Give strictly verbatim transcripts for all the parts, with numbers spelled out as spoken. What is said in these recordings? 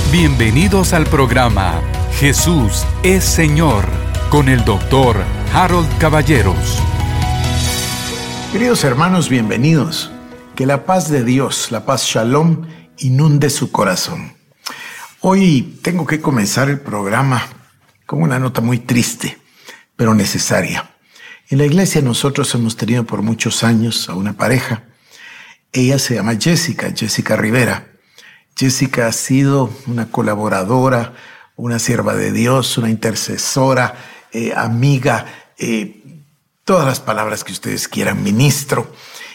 Bienvenidos al programa Jesús es Señor con el doctor Harold Caballeros. Queridos hermanos, bienvenidos. Que la paz de Dios, la paz Shalom, inunde su corazón. Hoy tengo que comenzar el programa con una nota muy triste, pero necesaria. En la iglesia nosotros hemos tenido por muchos años a una pareja. Ella se llama Jessica, Jessica Rivera. Jessica ha sido una colaboradora, una sierva de Dios, una intercesora, eh, amiga, eh, todas las palabras que ustedes quieran, ministro.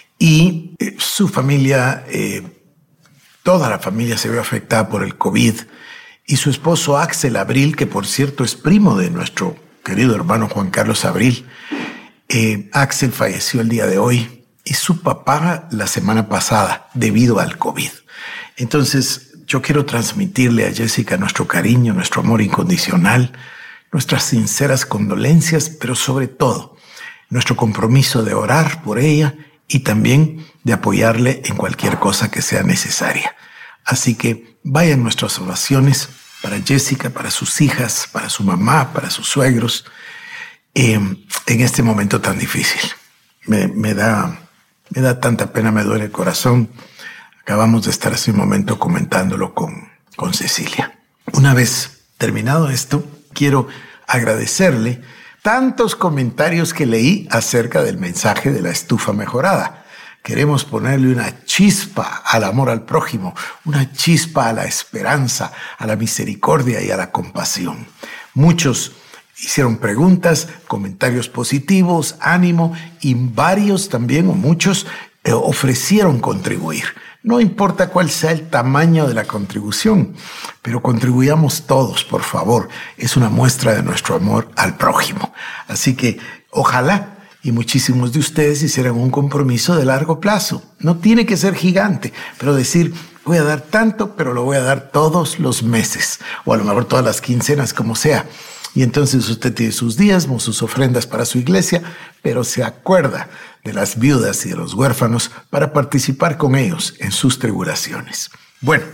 Y eh, su familia, eh, toda la familia se vio afectada por el COVID. Y su esposo Axel Abril, que por cierto es primo de nuestro querido hermano Juan Carlos Abril, eh, Axel falleció el día de hoy y su papá la semana pasada debido al COVID. Entonces, yo quiero transmitirle a Jessica nuestro cariño, nuestro amor incondicional, nuestras sinceras condolencias, pero sobre todo, nuestro compromiso de orar por ella y también de apoyarle en cualquier cosa que sea necesaria. Así que vayan nuestras oraciones para Jessica, para sus hijas, para su mamá, para sus suegros, eh, en este momento tan difícil. Me, me da, me da tanta pena, me duele el corazón. Acabamos de estar hace un momento comentándolo con, con Cecilia. Una vez terminado esto, quiero agradecerle tantos comentarios que leí acerca del mensaje de la estufa mejorada. Queremos ponerle una chispa al amor al prójimo, una chispa a la esperanza, a la misericordia y a la compasión. Muchos hicieron preguntas, comentarios positivos, ánimo, y varios también, o muchos, eh, ofrecieron contribuir. No importa cuál sea el tamaño de la contribución, pero contribuyamos todos, por favor. Es una muestra de nuestro amor al prójimo. Así que ojalá y muchísimos de ustedes hicieran un compromiso de largo plazo. No tiene que ser gigante, pero decir, voy a dar tanto, pero lo voy a dar todos los meses, o a lo mejor todas las quincenas, como sea. Y entonces usted tiene sus diezmos, sus ofrendas para su iglesia, pero se acuerda de las viudas y de los huérfanos para participar con ellos en sus tribulaciones. Bueno,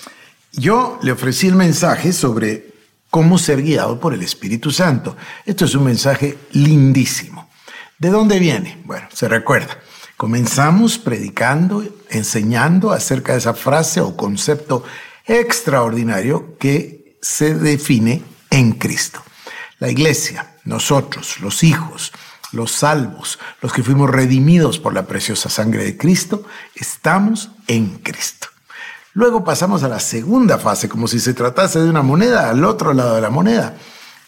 yo le ofrecí el mensaje sobre cómo ser guiado por el Espíritu Santo. Esto es un mensaje lindísimo. ¿De dónde viene? Bueno, se recuerda. Comenzamos predicando, enseñando acerca de esa frase o concepto extraordinario que se define en Cristo. La iglesia, nosotros, los hijos, los salvos, los que fuimos redimidos por la preciosa sangre de Cristo, estamos en Cristo. Luego pasamos a la segunda fase, como si se tratase de una moneda, al otro lado de la moneda.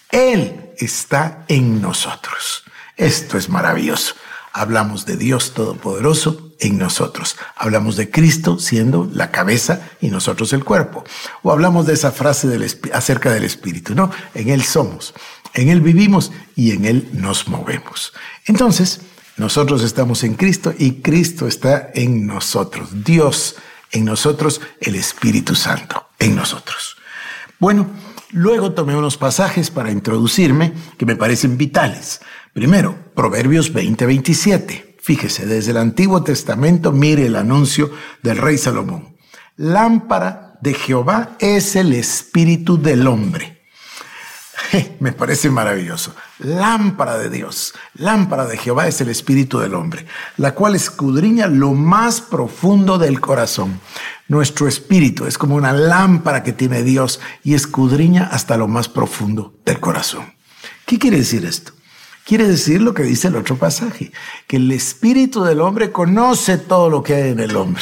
Él está en nosotros. Esto es maravilloso. Hablamos de Dios Todopoderoso en nosotros. Hablamos de Cristo siendo la cabeza y nosotros el cuerpo. O hablamos de esa frase del, acerca del Espíritu. No, en Él somos, en Él vivimos y en Él nos movemos. Entonces, nosotros estamos en Cristo y Cristo está en nosotros. Dios en nosotros, el Espíritu Santo en nosotros. Bueno, luego tomé unos pasajes para introducirme que me parecen vitales. Primero, Proverbios veinte veintisiete. Fíjese, desde el Antiguo Testamento, mire el anuncio del rey Salomón. Lámpara de Jehová es el espíritu del hombre. Me parece maravilloso. Lámpara de Dios, lámpara de Jehová es el espíritu del hombre, la cual escudriña lo más profundo del corazón. Nuestro espíritu es como una lámpara que tiene Dios y escudriña hasta lo más profundo del corazón. ¿Qué quiere decir esto? Quiere decir lo que dice el otro pasaje, que el espíritu del hombre conoce todo lo que hay en el hombre.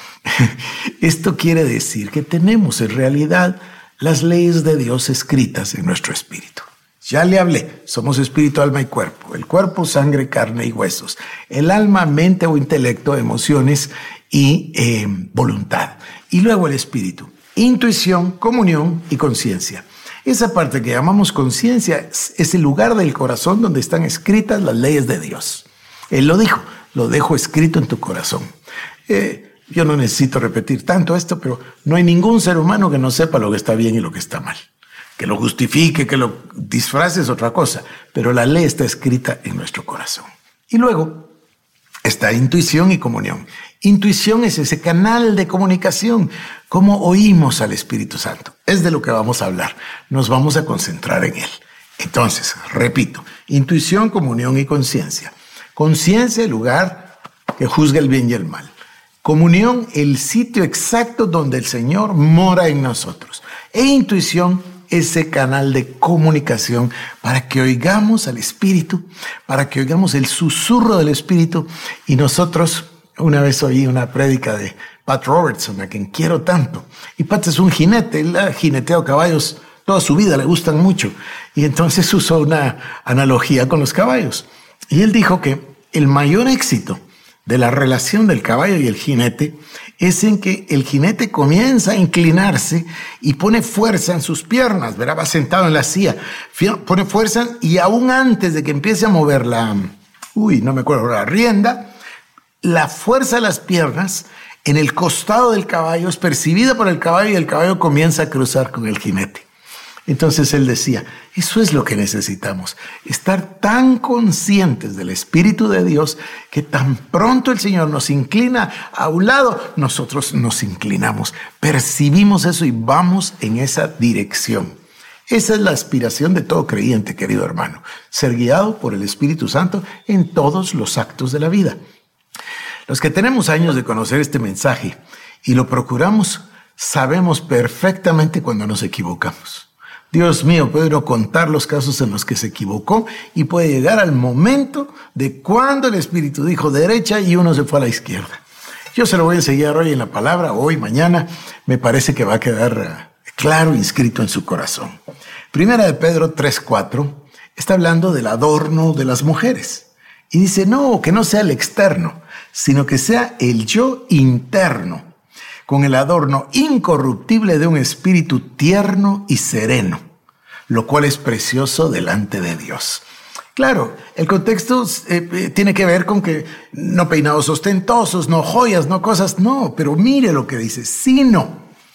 Esto quiere decir que tenemos en realidad las leyes de Dios escritas en nuestro espíritu. Ya le hablé, somos espíritu, alma y cuerpo. El cuerpo, sangre, carne y huesos. El alma, mente o intelecto, emociones y eh, voluntad. Y luego el espíritu, intuición, comunión y conciencia. Esa parte que llamamos conciencia es el lugar del corazón donde están escritas las leyes de Dios. Él lo dijo, lo dejo escrito en tu corazón. Eh, yo no necesito repetir tanto esto, pero no hay ningún ser humano que no sepa lo que está bien y lo que está mal. Que lo justifique, que lo disfrace es otra cosa, pero la ley está escrita en nuestro corazón. Y luego está intuición y comunión. Intuición es ese canal de comunicación, cómo oímos al Espíritu Santo. es de lo que vamos a hablar. Nos vamos a concentrar en él. Entonces, repito, intuición, comunión y conciencia. Conciencia, el lugar que juzga el bien y el mal. Comunión, el sitio exacto donde el Señor mora en nosotros. E intuición, ese canal de comunicación para que oigamos al Espíritu, para que oigamos el susurro del Espíritu. Y nosotros, una vez oí una prédica de Pat Robertson, a quien quiero tanto. Y Pat es un jinete, él ha jineteado caballos toda su vida, le gustan mucho. Y entonces usó una analogía con los caballos. Y él dijo que el mayor éxito de la relación del caballo y el jinete es en que el jinete comienza a inclinarse y pone fuerza en sus piernas, ¿verdad? Va sentado en la silla, pone fuerza y aún antes de que empiece a mover la, uy, no me acuerdo, la rienda, la fuerza de las piernas en el costado del caballo es percibida por el caballo y el caballo comienza a cruzar con el jinete. Entonces él decía, eso es lo que necesitamos, estar tan conscientes del Espíritu de Dios que tan pronto el Señor nos inclina a un lado, nosotros nos inclinamos, percibimos eso y vamos en esa dirección. Esa es la aspiración de todo creyente, querido hermano, ser guiado por el Espíritu Santo en todos los actos de la vida. Los que tenemos años de conocer este mensaje y lo procuramos, sabemos perfectamente cuando nos equivocamos. Dios mío, puede uno contar los casos en los que se equivocó y puede llegar al momento de cuando el Espíritu dijo derecha y uno se fue a la izquierda. Yo se lo voy a enseñar hoy en la palabra, hoy, mañana, me parece que va a quedar claro, inscrito en su corazón. Primera de Pedro tres cuatro está hablando del adorno de las mujeres. Y dice, no, que no sea el externo, sino que sea el yo interno, con el adorno incorruptible de un espíritu tierno y sereno, lo cual es precioso delante de Dios. Claro, el contexto eh, tiene que ver con que no peinados ostentosos, no joyas, no cosas, no, pero mire lo que dice, sino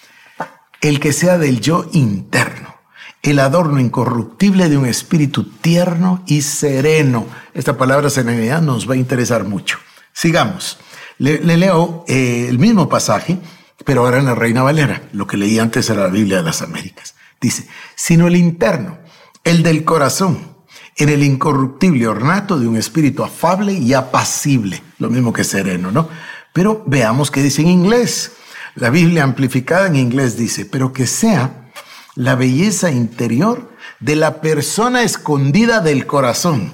el que sea del yo interno, el adorno incorruptible de un espíritu tierno y sereno. Esta palabra serenidad nos va a interesar mucho. Sigamos. Le, le leo eh, el mismo pasaje, pero ahora en la Reina Valera. Lo que leí antes era la Biblia de las Américas. Dice, sino el interno, el del corazón, en el incorruptible ornato de un espíritu afable y apacible. Lo mismo que sereno, ¿no? Pero veamos qué dice en inglés. La Biblia amplificada en inglés dice, pero que sea la belleza interior de la persona escondida del corazón,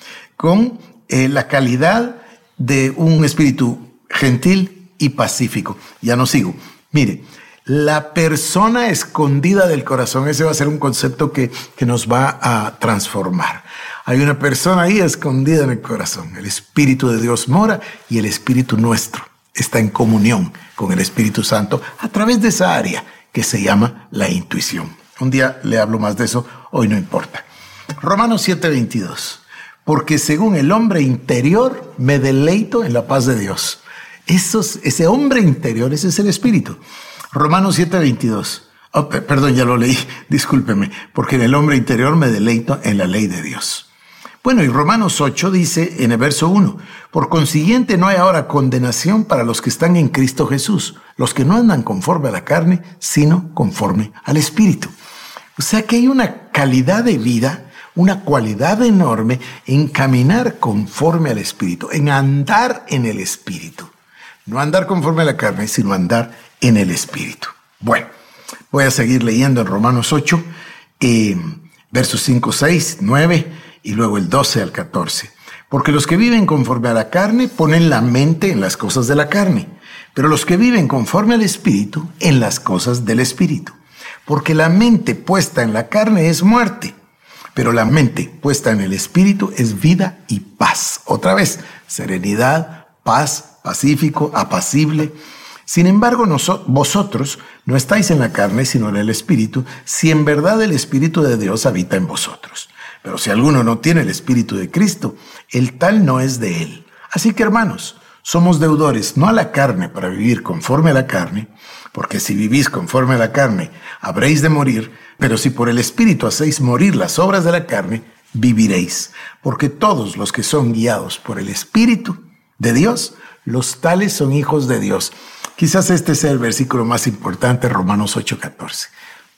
con eh, la calidad de un espíritu gentil y pacífico. Ya no sigo. Mire, la persona escondida del corazón, ese va a ser un concepto que, que nos va a transformar. Hay una persona ahí escondida en el corazón. El Espíritu de Dios mora y el Espíritu nuestro está en comunión con el Espíritu Santo a través de esa área que se llama la intuición. Un día le hablo más de eso, hoy no importa. Romanos siete veintidós. Porque según el hombre interior me deleito en la paz de Dios. Esos, ese hombre interior, ese es el Espíritu. Romanos siete veintidós. Oh, perdón, ya lo leí, discúlpeme. Porque en el hombre interior me deleito en la ley de Dios. Bueno, y Romanos ocho dice en el verso uno, por consiguiente no hay ahora condenación para los que están en Cristo Jesús, los que no andan conforme a la carne, sino conforme al Espíritu. O sea que hay una calidad de vida, una cualidad enorme en caminar conforme al Espíritu, en andar en el Espíritu. No andar conforme a la carne, sino andar en el Espíritu. Bueno, voy a seguir leyendo en Romanos ocho, eh, versos cinco, seis, nueve y luego el doce al catorce. Porque los que viven conforme a la carne ponen la mente en las cosas de la carne, pero los que viven conforme al Espíritu en las cosas del Espíritu. Porque la mente puesta en la carne es muerte, pero la mente puesta en el Espíritu es vida y paz. Otra vez, serenidad, paz, pacífico, apacible. Sin embargo, nosotros, vosotros no estáis en la carne, sino en el Espíritu, si en verdad el Espíritu de Dios habita en vosotros. Pero si alguno no tiene el Espíritu de Cristo, el tal no es de él. Así que, hermanos, somos deudores, no a la carne, para vivir conforme a la carne, porque si vivís conforme a la carne, habréis de morir, pero si por el Espíritu hacéis morir las obras de la carne, viviréis. Porque todos los que son guiados por el Espíritu de Dios, los tales son hijos de Dios. Quizás este sea el versículo más importante, Romanos ocho catorce.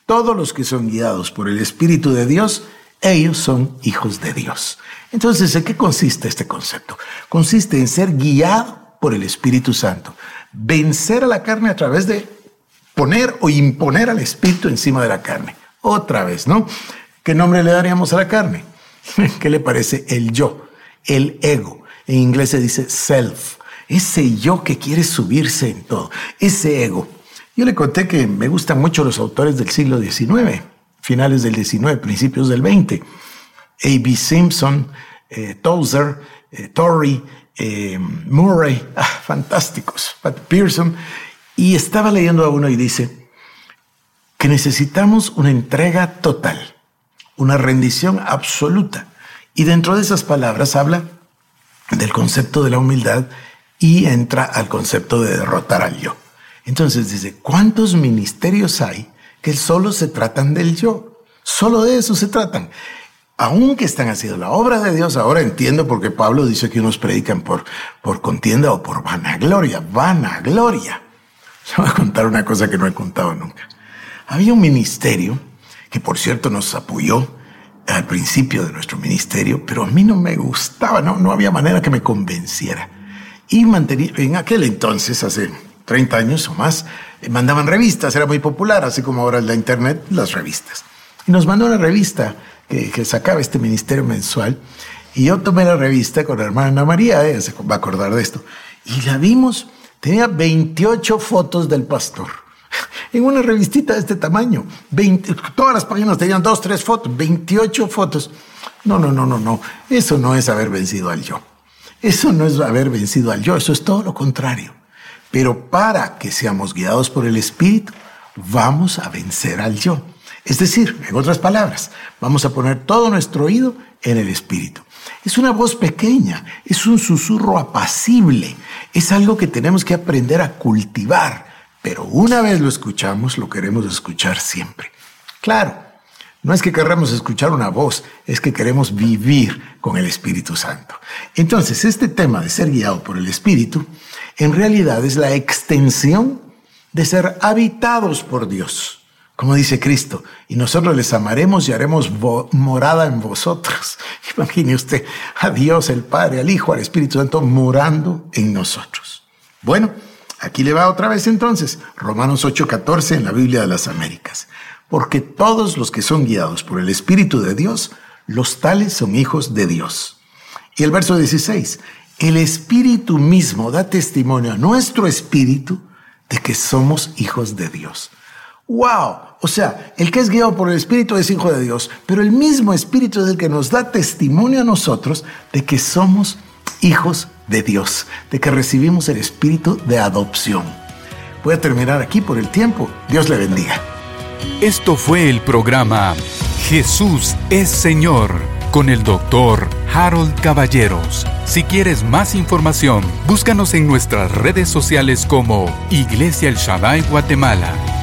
todos los que son guiados por el Espíritu de Dios, ellos son hijos de Dios. Entonces, ¿en qué consiste este concepto? Consiste en ser guiado por el Espíritu Santo, vencer a la carne a través de poner o imponer al Espíritu encima de la carne. Otra vez, ¿no? ¿Qué nombre le daríamos a la carne? ¿Qué le parece? El yo, el ego. En inglés se dice self. Ese yo que quiere subirse en todo. Ese ego. Yo le conté que me gustan mucho los autores del siglo diecinueve, finales del diecinueve, principios del veinte. A B Simpson, eh, Tozer, eh, Torrey, eh, Murray, ah, fantásticos. Pat Pearson. Y estaba leyendo a uno y dice que necesitamos una entrega total, una rendición absoluta. Y dentro de esas palabras habla del concepto de la humildad y entra al concepto de derrotar al yo. Entonces dice, ¿cuántos ministerios hay que solo se tratan del yo? Solo de eso se tratan. Aunque están haciendo la obra de Dios, ahora entiendo por qué Pablo dice que unos predican por, por contienda o por vanagloria. Vanagloria. Le voy a contar una cosa que no he contado nunca. Había un ministerio que, por cierto, nos apoyó al principio de nuestro ministerio, pero a mí no me gustaba, no, no había manera que me convenciera. Y mantenía, en aquel entonces, hace treinta años o más, mandaban revistas, era muy popular, así como ahora en la internet, las revistas. Y nos mandó una revista que, que sacaba este ministerio mensual, y yo tomé la revista con la hermana Ana María, ella se va a acordar de esto, y la vimos, tenía veintiocho fotos del pastor. En una revistita de este tamaño, veinte, todas las páginas tenían dos, tres fotos, veintiocho fotos. No, no, no, no, no. Eso no es haber vencido al yo. Eso no es haber vencido al yo, eso es todo lo contrario. Pero para que seamos guiados por el Espíritu, vamos a vencer al yo. Es decir, en otras palabras, vamos a poner todo nuestro oído en el Espíritu. Es una voz pequeña, es un susurro apacible, es algo que tenemos que aprender a cultivar. Pero una vez lo escuchamos, lo queremos escuchar siempre. Claro, no es que queramos escuchar una voz, es que queremos vivir con el Espíritu Santo. Entonces, este tema de ser guiado por el Espíritu, en realidad es la extensión de ser habitados por Dios. Como dice Cristo, y nosotros les amaremos y haremos morada en vosotros. Imagine usted a Dios, el Padre, al Hijo, al Espíritu Santo morando en nosotros. Bueno, aquí le va otra vez entonces, Romanos ocho catorce en la Biblia de las Américas. Porque todos los que son guiados por el Espíritu de Dios, los tales son hijos de Dios. Y el verso dieciséis, el Espíritu mismo da testimonio a nuestro espíritu de que somos hijos de Dios. ¡Wow! O sea, el que es guiado por el Espíritu es hijo de Dios, pero el mismo Espíritu es el que nos da testimonio a nosotros de que somos hijos de Dios, de que recibimos el Espíritu de adopción. Voy a terminar aquí por el tiempo. Dios le bendiga. Esto fue el programa Jesús es Señor con el doctor Harold Caballeros. Si quieres más información, búscanos en nuestras redes sociales como Iglesia El Shaddai Guatemala.